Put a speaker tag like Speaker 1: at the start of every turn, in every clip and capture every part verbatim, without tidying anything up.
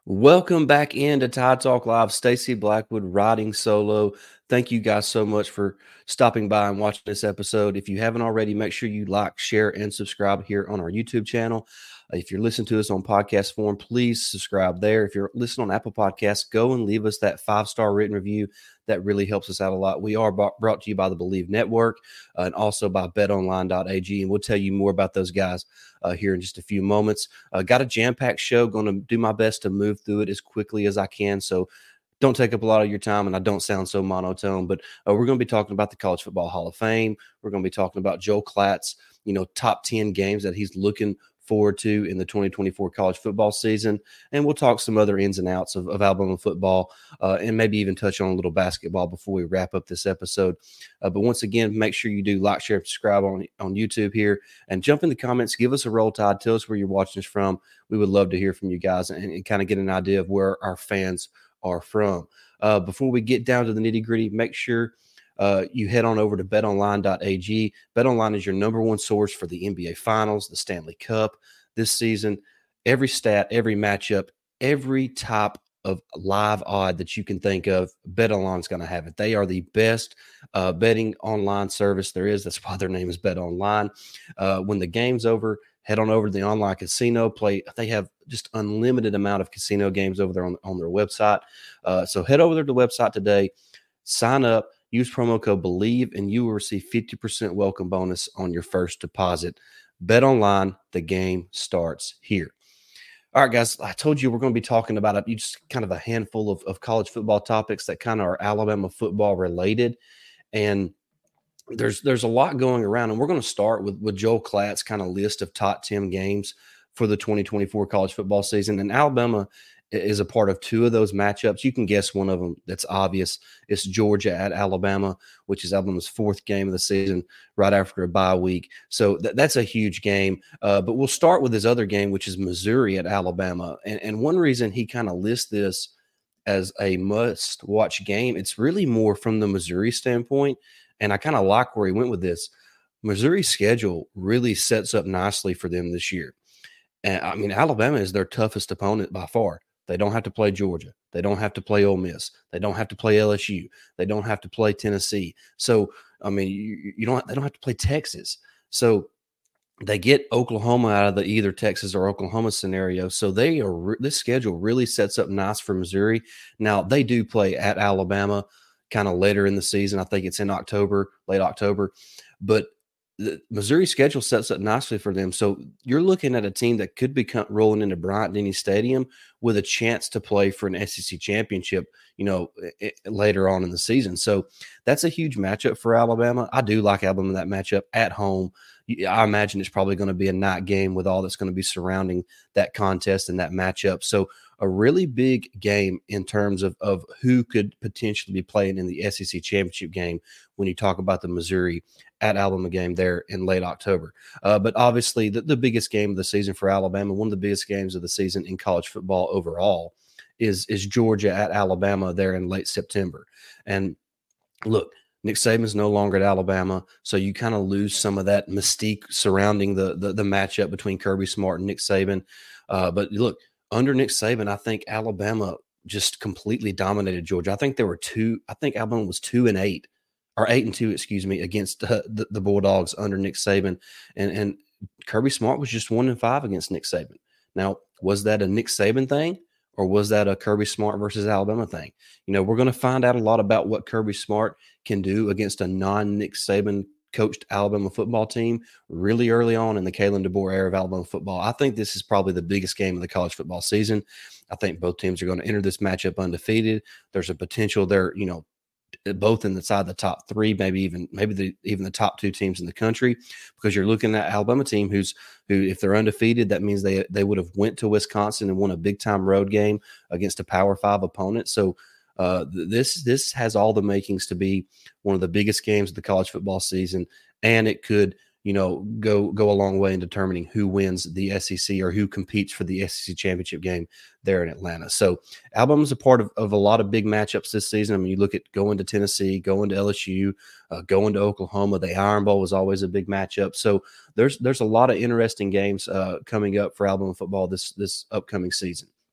Speaker 1: Welcome back into Tide Talk Live. Stacy Blackwood riding solo. Thank you guys so much for stopping by and watching this episode. If you haven't already, make sure you like, share, and subscribe here on our YouTube channel. Uh, If you're listening to us on podcast form, please subscribe there. If you're listening on Apple Podcasts, go and leave us that five-star written review. That really helps us out a lot. We are brought to you by the Believe Network uh, and also by bet online dot a g, and we'll tell you more about those guys uh, here in just a few moments. Uh, got a jam-packed show. Going to do my best to move through it as quickly as I can. So don't take up a lot of your time, and I don't sound so monotone. But uh, we're going to be talking about the College Football Hall of Fame. We're going to be talking about Joel Klatt's, you know, top ten games that he's looking forward to in the twenty twenty-four college football season. And we'll talk some other ins and outs of, of Alabama football uh, and maybe even touch on a little basketball before we wrap up this episode. Uh, but once again, make sure you do like, share, subscribe on, on YouTube here and jump in the comments. Give us a roll tide. Tell us where you're watching us from. We would love to hear from you guys and, and kind of get an idea of where our fans are from. Uh, before we get down to the nitty gritty, make sure Uh, you head on over to bet online dot a g. BetOnline is your number one source for the N B A Finals, the Stanley Cup this season. Every stat, every matchup, every type of live odd that you can think of, BetOnline is going to have it. They are the best uh, betting online service there is. That's why their name is BetOnline. Uh, when the game's over, head on over to the online casino. Play. They have just unlimited amount of casino games over there on, on their website. Uh, so head over there to the website today, sign up. Use promo code BELIEVE, and you will receive fifty percent welcome bonus on your first deposit. Bet online, the game starts here. All right, guys, I told you we're going to be talking about a, just kind of a handful of, of college football topics that kind of are Alabama football related. And there's there's a lot going around, and we're going to start with, with Joel Klatt's kind of list of top ten games for the twenty twenty-four college football season. And Alabama is a part of two of those matchups. You can guess one of them that's obvious. It's Georgia at Alabama, which is Alabama's fourth game of the season right after a bye week. So th- that's a huge game. Uh, but we'll start with his other game, which is Missouri at Alabama. And, and one reason he kind of lists this as a must-watch game, it's really more from the Missouri standpoint. And I kind of like where he went with this. Missouri's schedule really sets up nicely for them this year. And I mean, Alabama is their toughest opponent by far. They don't have to play Georgia. They don't have to play Ole Miss. They don't have to play L S U. They don't have to play Tennessee. So, I mean, you, you don't. They don't have to play Texas. So they get Oklahoma out of the either Texas or Oklahoma scenario. So they are. This schedule really sets up nice for Missouri. Now they do play at Alabama, kind of later in the season. I think it's in October, late October, but the Missouri schedule sets up nicely for them. So you're looking at a team that could be rolling into Bryant-Denny Stadium with a chance to play for an S E C championship, you know, it, later on in the season. So that's a huge matchup for Alabama. I do like Alabama in that matchup at home. I imagine it's probably going to be a night game with all that's going to be surrounding that contest and that matchup. So a really big game in terms of, of who could potentially be playing in the S E C championship game when you talk about the Missouri at Alabama game there in late October. Uh, but obviously the, the biggest game of the season for Alabama, one of the biggest games of the season in college football overall is, is Georgia at Alabama there in late September. And look, Nick Saban's no longer at Alabama, so you kind of lose some of that mystique surrounding the, the, the matchup between Kirby Smart and Nick Saban. Uh, but look, under Nick Saban, I think Alabama just completely dominated Georgia. I think there were two. I think Alabama was two and eight, or eight and two, excuse me, against uh, the, the Bulldogs under Nick Saban, and and Kirby Smart was just one and five against Nick Saban. Now, was that a Nick Saban thing, or was that a Kirby Smart versus Alabama thing? You know, we're going to find out a lot about what Kirby Smart can do against a non-Nick Saban coached Alabama football team really early on in the Kalen DeBoer era of Alabama football. I think this is probably the biggest game of the college football season. I think both teams are going to enter this matchup undefeated. There's a potential there, you know, both inside the top three, maybe even maybe the, even the top two teams in the country, because you're looking at Alabama team who's who, if they're undefeated, that means they they would have went to Wisconsin and won a big time road game against a Power Five opponent. So uh, this this has all the makings to be one of the biggest games of the college football season, and it could, you know, go go a long way in determining who wins the S E C or who competes for the S E C championship game there in Atlanta. So Alabama's a part of, of a lot of big matchups this season. I mean, you look at going to Tennessee, going to L S U, uh, going to Oklahoma. The Iron Bowl was always a big matchup. So there's there's a lot of interesting games uh, coming up for Alabama football this this upcoming season.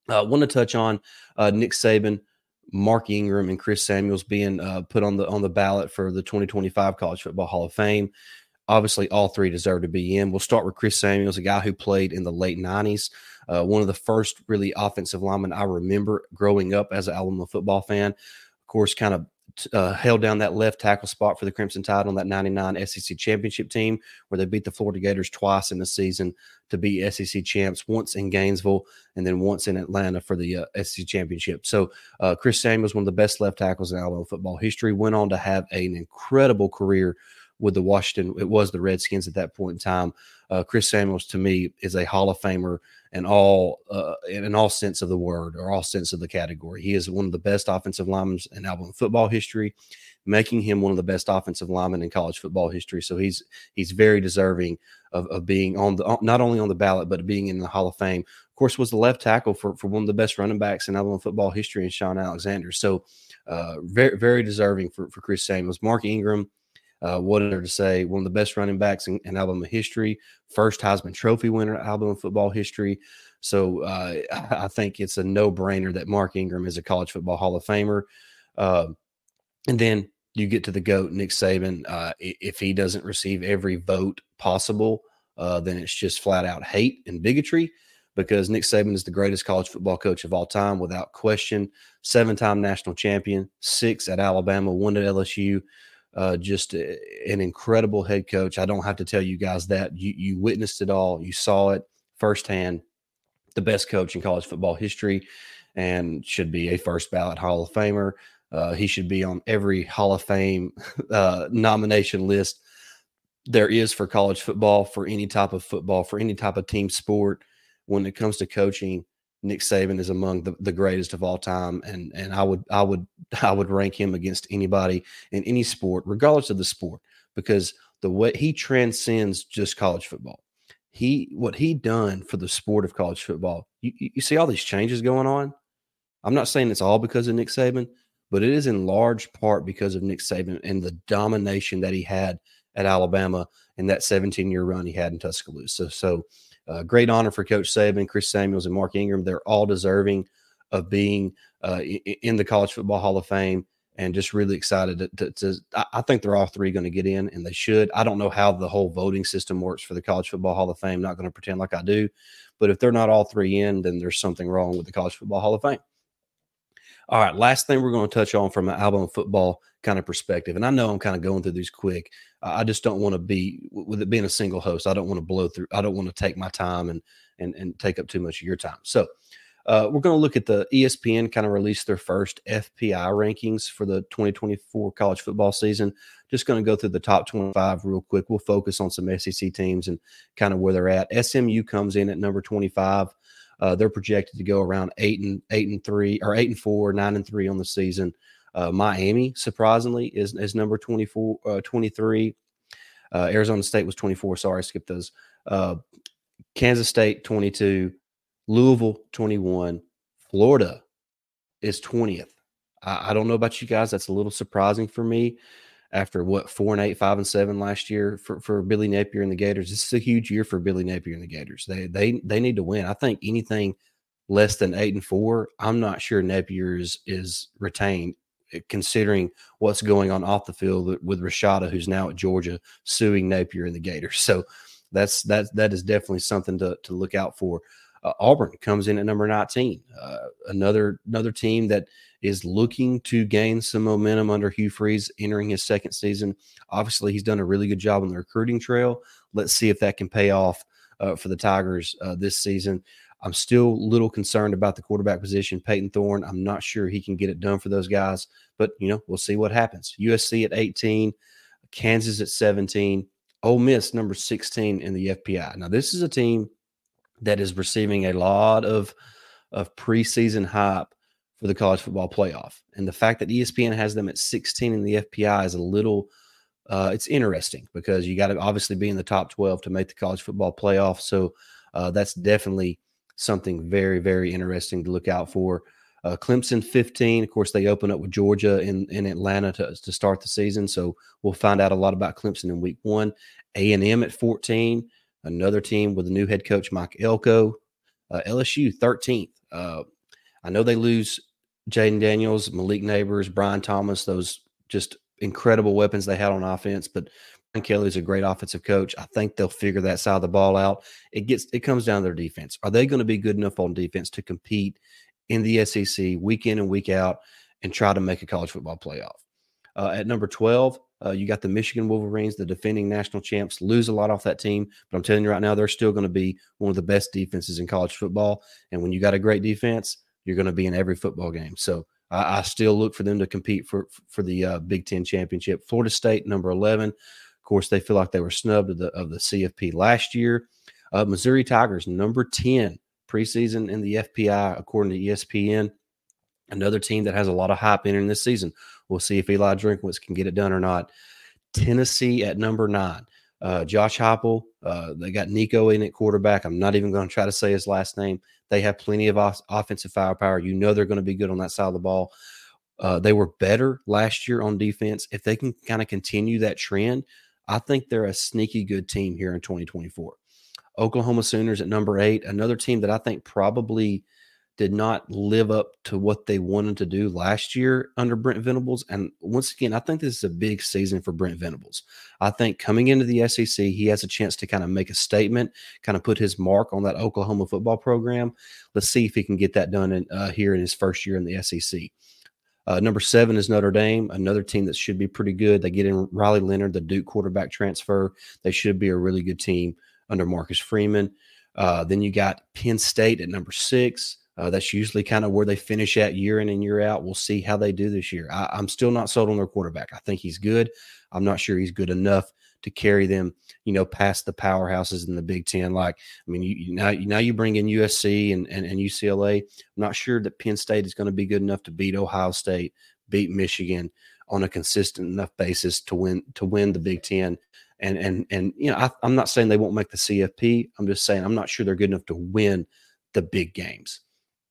Speaker 1: I uh, want to touch on uh, Nick Saban, Mark Ingram, and Chris Samuels being uh, put on the on the ballot for the twenty twenty-five College Football Hall of Fame. Obviously, all three deserve to be in. We'll start with Chris Samuels, a guy who played in the late nineties, uh, one of the first really offensive linemen I remember growing up as an Alabama football fan. Of course, kind of uh, held down that left tackle spot for the Crimson Tide on that ninety-nine S E C championship team, where they beat the Florida Gators twice in the season to be S E C champs, once in Gainesville and then once in Atlanta for the uh, S E C championship. So uh, Chris Samuels, one of the best left tackles in Alabama football history, went on to have an incredible career with the Washington, it was the Redskins at that point in time. Uh, Chris Samuels, to me, is a Hall of Famer in all uh, in all sense of the word, or all sense of the category. He is one of the best offensive linemen in Alabama football history, making him one of the best offensive linemen in college football history. So he's he's very deserving of, of being on the not only on the ballot, but being in the Hall of Fame. Of course, was the left tackle for, for one of the best running backs in Alabama football history, in Shaun Alexander. So uh, very very deserving for, for Chris Samuels. Mark Ingram, Uh, what are to say? One of the best running backs in, in Alabama history, first Heisman Trophy winner in Alabama football history. So uh, I think it's a no-brainer that Mark Ingram is a college football Hall of Famer. Uh, and then you get to the GOAT, Nick Saban. Uh, if he doesn't receive every vote possible, uh, then it's just flat-out hate and bigotry, because Nick Saban is the greatest college football coach of all time, without question. Seven-time national champion, six at Alabama, one at L S U. Uh, just a, an incredible head coach. I don't have to tell you guys that. You, you witnessed it all. You saw it firsthand. The best coach in college football history, and should be a first ballot Hall of Famer. Uh, he should be on every Hall of Fame uh, nomination list there is for college football, for any type of football, for any type of team sport. When it comes to coaching, Nick Saban is among the, the greatest of all time, and and I would I would I would rank him against anybody in any sport, regardless of the sport, because the way he transcends just college football. He what he done for the sport of college football. You, you see all these changes going on. I'm not saying it's all because of Nick Saban, but it is in large part because of Nick Saban and the domination that he had at Alabama in that seventeen-year run he had in Tuscaloosa. So, so Uh, great honor for Coach Saban, Chris Samuels, and Mark Ingram. They're all deserving of being uh, in the College Football Hall of Fame, and just really excited to, to, to I think they're all three going to get in, and they should. I don't know how the whole voting system works for the College Football Hall of Fame. Not going to pretend like I do, but if they're not all three in, then there's something wrong with the College Football Hall of Fame. All right, last thing we're going to touch on from an Alabama football kind of perspective, and I know I'm kind of going through these quick. Uh, I just don't want to be, with it being a single host, I don't want to blow through. I don't want to take my time and and and take up too much of your time. So uh, we're going to look at the E S P N kind of released their first F P I rankings for the twenty twenty-four college football season. Just going to go through the top twenty-five real quick. We'll focus on some S E C teams and kind of where they're at. S M U comes in at number twenty-five. Uh, they're projected to go around eight and eight and three, or eight and four, nine and three on the season. Uh, Miami, surprisingly, is is number twenty-four, uh, twenty-three. Uh, Arizona State was twenty-four. Sorry, I skipped those. Uh, Kansas State, twenty-two. Louisville, twenty-one. Florida is twentieth. I, I don't know about you guys. That's a little surprising for me. After what, four and eight, five and seven last year for, for Billy Napier and the Gators. This is a huge year for Billy Napier and the Gators. They they they need to win. I think anything less than eight and four, I'm not sure Napier is, is retained, considering what's going on off the field with Rashada, who's now at Georgia, suing Napier and the Gators. So that's that that is definitely something to to look out for. Uh, Auburn comes in at number nineteen, uh, another another team that is looking to gain some momentum under Hugh Freeze entering his second season. Obviously, he's done a really good job on the recruiting trail. Let's see if that can pay off uh, for the Tigers uh, this season. I'm still a little concerned about the quarterback position, Peyton Thorne. I'm not sure he can get it done for those guys, but, you know, we'll see what happens. U S C at eighteen, Kansas at seventeen, Ole Miss number sixteen in the F P I. Now, this is a team that is receiving a lot of, of preseason hype for the college football playoff. And the fact that E S P N has them at sixteen in the F P I is a little, uh, it's interesting, because you got to obviously be in the top twelve to make the college football playoff. So uh, that's definitely something very, very interesting to look out for. Uh, Clemson fifteen, of course, they open up with Georgia in, in Atlanta to, to start the season. So we'll find out a lot about Clemson in week one. A and M at fourteen, another team with a new head coach, Mike Elko. Uh, L S U thirteenth. Uh, I know they lose Jaden Daniels, Malik Neighbors, Brian Thomas, those just incredible weapons they had on offense. But Brian Kelly's a great offensive coach. I think they'll figure that side of the ball out. It gets it comes down to their defense. Are they going to be good enough on defense to compete in the S E C week in and week out and try to make a college football playoff? Uh, at number twelve, uh, you got the Michigan Wolverines, the defending national champs. Lose a lot off that team, but I'm telling you right now, they're still going to be one of the best defenses in college football. And when you got a great defense, you're going to be in every football game. So I, I still look for them to compete for for the uh, Big Ten championship. Florida State, number eleven. Of course, they feel like they were snubbed of the, of the C F P last year. Uh, Missouri Tigers, number ten, preseason in the F P I, according to E S P N. Another team that has a lot of hype entering this season. We'll see if Eli Drinkwitz can get it done or not. Tennessee at number nine. Uh, Josh Heupel, uh, they got Nico in at quarterback. I'm not even going to try to say his last name. They have plenty of off- offensive firepower. You know they're going to be good on that side of the ball. Uh, they were better last year on defense. If they can kind of continue that trend, I think they're a sneaky good team here in twenty twenty-four. Oklahoma Sooners at number eight, another team that I think probably did not live up to what they wanted to do last year under Brent Venables. And once again, I think this is a big season for Brent Venables. I think coming into the S E C, he has a chance to kind of make a statement, kind of put his mark on that Oklahoma football program. Let's see if he can get that done in, uh, here in his first year in the S E C. Uh, number seven is Notre Dame, another team that should be pretty good. They get in Riley Leonard, the Duke quarterback transfer. They should be a really good team under Marcus Freeman. Uh, then you got Penn State at number six. Uh, that's usually kind of where they finish at year in and year out. We'll see how they do this year. I, I'm still not sold on their quarterback. I think he's good. I'm not sure he's good enough to carry them, you know, past the powerhouses in the Big Ten. Like, I mean, you, you now, now you bring in U S C and, and, and U C L A. I'm not sure that Penn State is going to be good enough to beat Ohio State, beat Michigan on a consistent enough basis to win to win the Big Ten. And and and you know, I, I'm not saying they won't make the C F P. I'm just saying I'm not sure they're good enough to win the big games.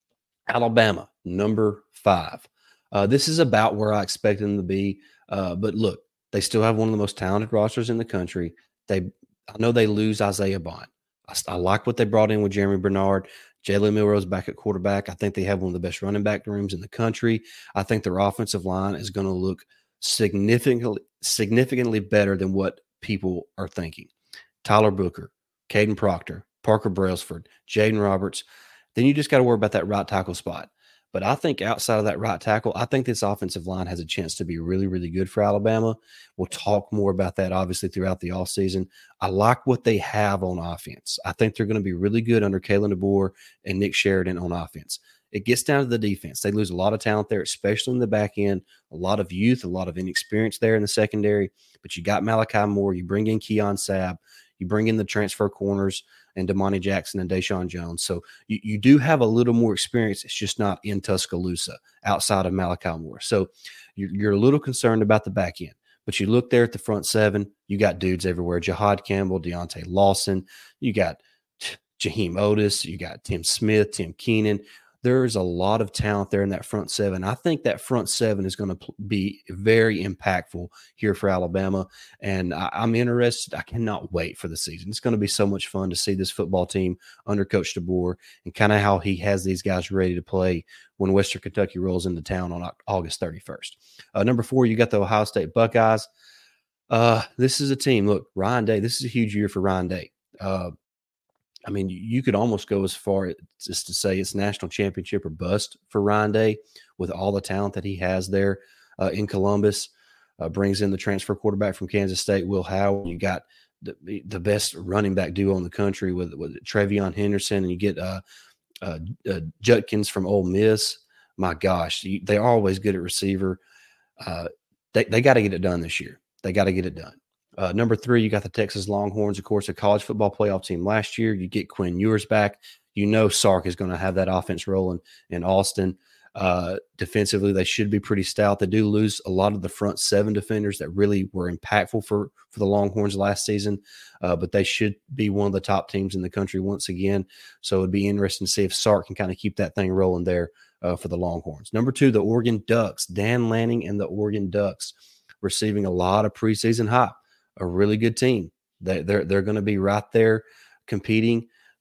Speaker 1: Alabama, number five. Uh, this is about where I expected them to be. Uh, but look, they still have one of the most talented rosters in the country. They, I know they lose Isaiah Bond. I, I like what they brought in with Jeremy Bernard. Jalen Milroe's back at quarterback. I think they have one of the best running back rooms in the country. I think their offensive line is going to look significantly, significantly better than what people are thinking. Tyler Booker, Caden Proctor, Parker Brailsford, Jaden Roberts. Then you just got to worry about that right tackle spot. But I think outside of that right tackle, I think this offensive line has a chance to be really, really good for Alabama. We'll talk more about that, obviously, throughout the offseason. I like what they have on offense. I think they're going to be really good under Kalen DeBoer and Nick Sheridan on offense. It gets down to the defense. They lose a lot of talent there, especially in the back end, a lot of youth, a lot of inexperience there in the secondary. But you got Malachi Moore. You bring in Keon Sabb. You bring in the transfer corners and Damani Jackson and Deshaun Jones. So you, you do have a little more experience. It's just not in Tuscaloosa outside of Malachi Moore. So you're, you're a little concerned about the back end. But you look there at the front seven, you got dudes everywhere. Jahad Campbell, Deontay Lawson. You got Jaheim Otis. You got Tim Smith, Tim Keenan. There's a lot of talent there in that front seven. I think that front seven is going to be very impactful here for Alabama, and I, I'm interested. I cannot wait for the season. It's going to be so much fun to see this football team under Coach DeBoer and kind of how he has these guys ready to play when Western Kentucky rolls into town on August thirty-first. Uh, number four, you got the Ohio State Buckeyes. Uh, this is a team. Look, Ryan Day, this is a huge year for Ryan Day. Uh, I mean, you could almost go as far as to say it's national championship or bust for Ryan Day with all the talent that he has there uh, in Columbus. Uh, brings in the transfer quarterback from Kansas State, Will Howard. You got the, the best running back duo in the country with, with Travion Henderson, and you get uh, uh, uh, Judkins from Ole Miss. My gosh, you, they're always good at receiver. Uh, they they got to get it done this year. They got to get it done. Uh, number three, you got the Texas Longhorns, of course, a college football playoff team last year. You get Quinn Ewers back. You know Sark is going to have that offense rolling in Austin. Uh, defensively, they should be pretty stout. They do lose a lot of the front seven defenders that really were impactful for, for the Longhorns last season, uh, but they should be one of the top teams in the country once again. So it'd be interesting to see if Sark can kind of keep that thing rolling there uh, for the Longhorns. Number two, the Oregon Ducks. Dan Lanning and the Oregon Ducks receiving a lot of preseason hype. A really good team. They, they're they're going to be right there competing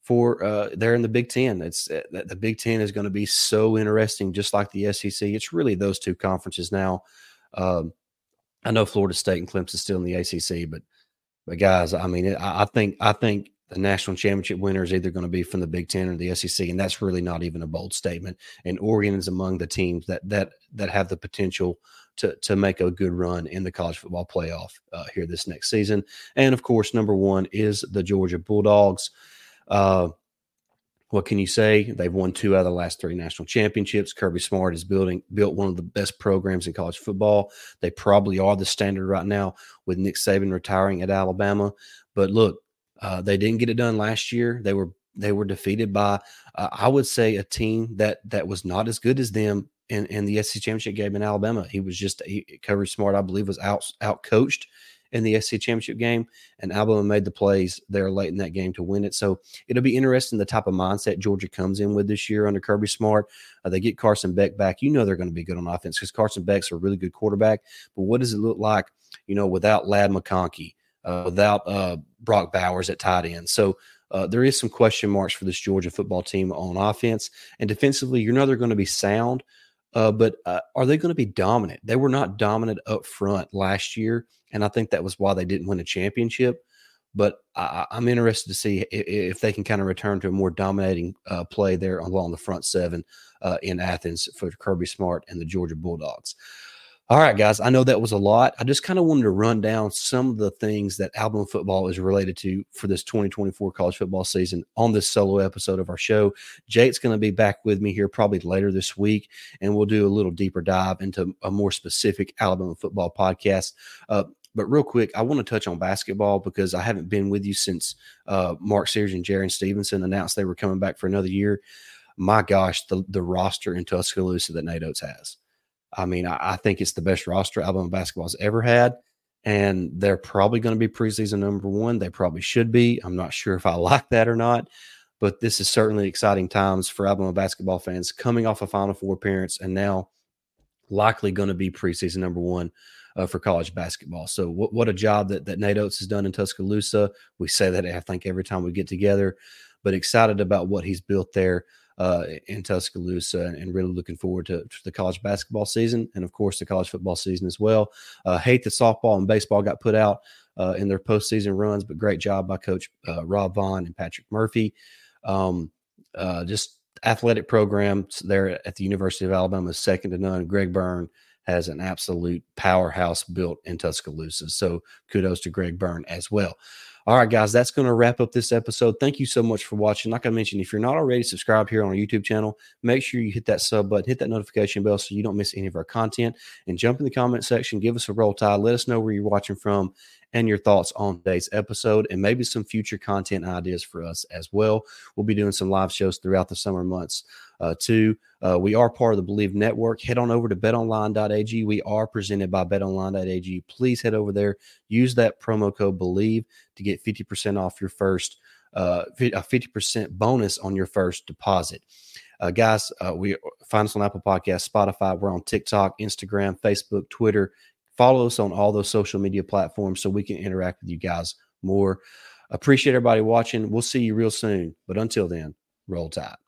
Speaker 1: for uh, they're in the Big Ten. It's uh, the Big Ten is going to be so interesting, just like the S E C. It's really those two conferences now. Um, I know Florida State and Clemson still in the A C C, but but guys, I mean, it, I, I think I think the national championship winner is either going to be from the Big Ten or the S E C, and that's really not even a bold statement. And Oregon is among the teams that that that have the potential to to make a good run in the college football playoff uh, here this next season. And of course, number one is the Georgia Bulldogs. Uh, what can you say? They've won two out of the last three national championships. Kirby Smart is building built one of the best programs in college football. They probably are the standard right now with Nick Saban retiring at Alabama. But look, uh, they didn't get it done last year. They were they were defeated by, uh, I would say, a team that that was not as good as them in, in the S E C championship game in Alabama. He was just he, Kirby Smart, I believe, was out out coached in the S E C championship game, and Alabama made the plays there late in that game to win it. So it'll be interesting the type of mindset Georgia comes in with this year under Kirby Smart. Uh, they get Carson Beck back. You know they're going to be good on offense because Carson Beck's a really good quarterback. But what does it look like, you know, without Ladd McConkey, uh, without uh, Brock Bowers at tight end? So uh, there is some question marks for this Georgia football team on offense. And defensively, you know they're going to be sound. Uh, but uh, are they going to be dominant? They were not dominant up front last year, and I think that was why they didn't win a championship. But I, I'm interested to see if, if they can kind of return to a more dominating uh, play there along the front seven uh, in Athens for Kirby Smart and the Georgia Bulldogs. All right, guys, I know that was a lot. I just kind of wanted to run down some of the things that Alabama football is related to for this twenty twenty-four college football season on this solo episode of our show. Jake's going to be back with me here probably later this week, and we'll do a little deeper dive into a more specific Alabama football podcast. Uh, but real quick, I want to touch on basketball because I haven't been with you since uh, Mark Sears and Jaron Stevenson announced they were coming back for another year. My gosh, the, the roster in Tuscaloosa that Nate Oates has. I mean, I, I think it's the best roster Alabama basketball has ever had, and they're probably going to be preseason number one. They probably should be. I'm not sure if I like that or not, but this is certainly exciting times for Alabama basketball fans coming off a Final Four appearance and now likely going to be preseason number one uh, for college basketball. So what, what a job that, that Nate Oates has done in Tuscaloosa. We say that, I think, every time we get together, but excited about what he's built there uh, in Tuscaloosa, and, and really looking forward to, to the college basketball season and, of course, the college football season as well. Uh, hate that softball and baseball got put out uh, in their postseason runs, but great job by Coach uh, Rob Vaughn and Patrick Murphy. Um, uh, just athletic programs there at the University of Alabama is second to none. Greg Byrne has an absolute powerhouse built in Tuscaloosa. So kudos to Greg Byrne as well. All right, guys, that's going to wrap up this episode. Thank you so much for watching. Like I mentioned, if you're not already subscribed here on our YouTube channel, make sure you hit that sub button, hit that notification bell so you don't miss any of our content, and jump in the comment section, give us a roll tide, let us know where you're watching from and your thoughts on today's episode, and maybe some future content ideas for us as well. We'll be doing some live shows throughout the summer months uh, too. Uh, we are part of the Believe Network. Head on over to bet online dot a g. We are presented by bet online dot a g. Please head over there. Use that promo code BELIEVE to get fifty percent off your first, uh, a fifty percent bonus on your first deposit. Uh, guys, uh, we find us on Apple Podcasts, Spotify. We're on TikTok, Instagram, Facebook, Twitter. Follow us on all those social media platforms so we can interact with you guys more. Appreciate everybody watching. We'll see you real soon. But until then, roll tide.